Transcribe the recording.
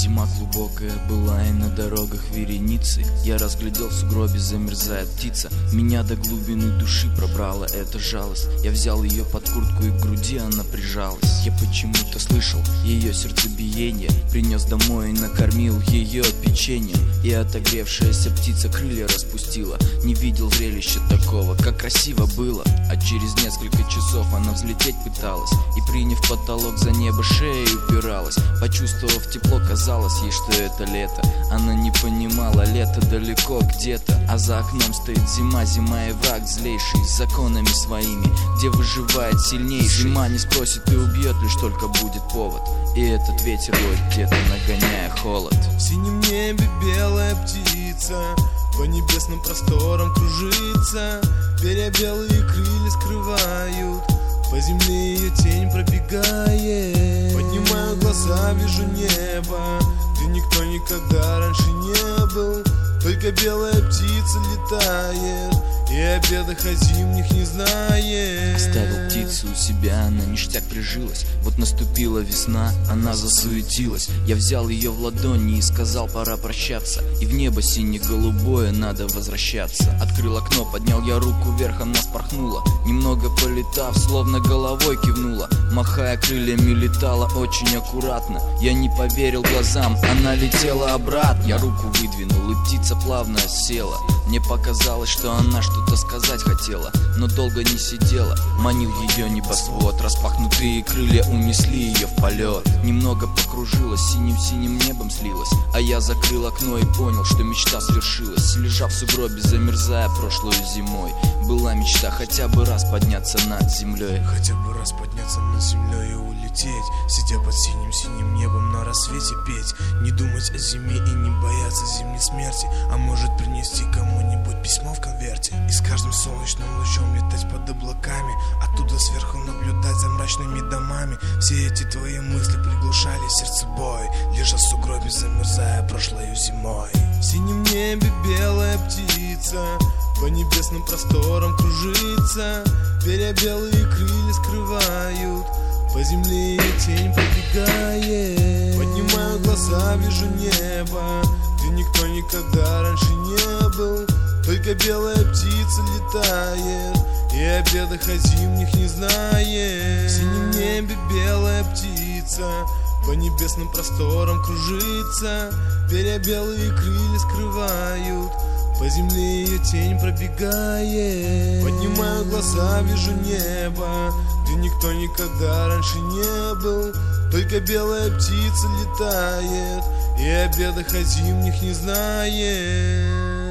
Зима глубокая была, и на дорогах вереницы. Я разглядел в сугробе, замерзает птица. Меня до глубины души пробрала эта жалость. Я взял ее под куртку, и к груди она прижалась. Я почему-то слышал ее сердцебиение, принес домой и накормил ее печеньем. И отогревшаяся птица крылья распустила. Не видел зрелища такого, как красиво было. А через несколько часов она взлететь пыталась, и, приняв потолок за небо, шеей упиралась. Почувствовав тепло, казалось ей, что это лето. Она не понимала, лето далеко где-то, а за окном стоит зима, зима и враг злейший, с законами своими, где выживает сильнейший. Зима не спросит и убьет, лишь только будет повод. И этот ветер воет где-то, нагоняя холод. В синем небе белая птица по небесным просторам кружится. Перья белые крылья скрывают, по земле ее тень пробегает. Поднимаю глаза, вижу небо, где никто никогда раньше не был. Только белая птица летает, и о бедах о зимних не знает. Оставил птицу у себя, она ништяк прижилась. Вот наступила весна, она засуетилась. Я взял ее в ладони и сказал, пора прощаться. И в небо сине-голубое надо возвращаться. Открыл окно, поднял я руку вверх, она спорхнула. Немного полетав, словно головой кивнула. Махая крыльями, летала очень аккуратно. Я не поверил глазам, она летела обратно. Я руку выдвинул, и птица плавно села. Мне показалось, что она что-то сказать хотела, но долго не сидела. Манил ее небосвод, распахнутые крылья унесли ее в полет. Немного покружилась, синим-синим небом слилась. А я закрыл окно и понял, что мечта свершилась. Лежа в сугробе, замерзая прошлой зимой, была мечта хотя бы раз подняться над землей. Хотя бы раз подняться над землей и улететь, сидя под синим-синим небом, на рассвете петь. Не думать о зиме и не бояться зимней смерти, а может принести кому-нибудь письмо в конверте. И с каждым солнечным лучом летать под облаками, оттуда сверху наблюдать за мрачными домами. Все эти твои мысли приглушали сердце бой, лежа в сугробе, замерзая прошлой зимой. В синем небе белая птица по небесным просторам кружится. Перья белые крылья скрывают, по земле ее тень пробегает. Поднимаю глаза, вижу небо, где никто никогда раньше не был. Только белая птица летает, и о бедах о зимних не знает. В синем небе белая птица по небесным просторам кружится. Перья белые крылья скрывают, по земле ее тень пробегает. Поднимаю глаза, вижу небо, где никто никогда раньше не был. Только белая птица летает, и о бедах о зимних не знает.